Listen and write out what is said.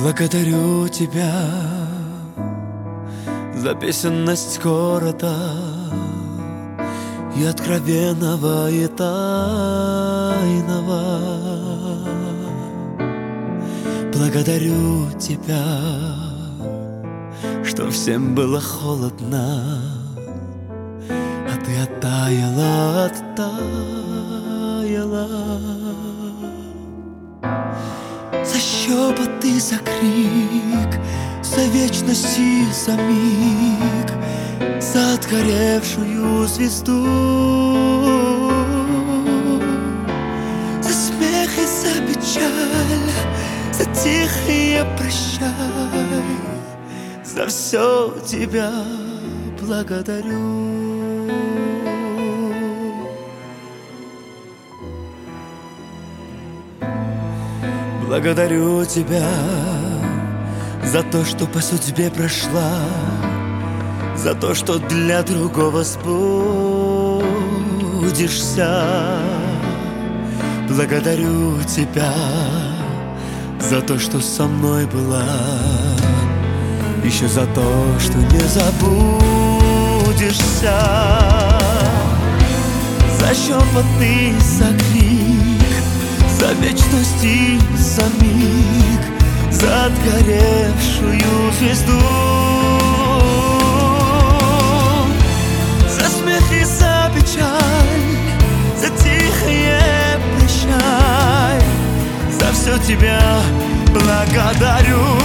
Благодарю тебя за песенность города и откровенного, и тайного. Благодарю тебя, что всем было холодно, а ты оттаяла, оттаяла. За щепот и за крик, за вечность и за миг, за отгоревшую звезду, за смех и за печаль, за тихие прощай, за все тебя благодарю. Благодарю тебя за то, что по судьбе прошла, за то, что для другого сбудешься. Благодарю тебя за то, что со мной была, еще за то, что не забудешься. За щепот и за крик, за вечность и за миг, за отгоревшую звезду, за смех и за печаль, за тихое прощай, за все тебя благодарю.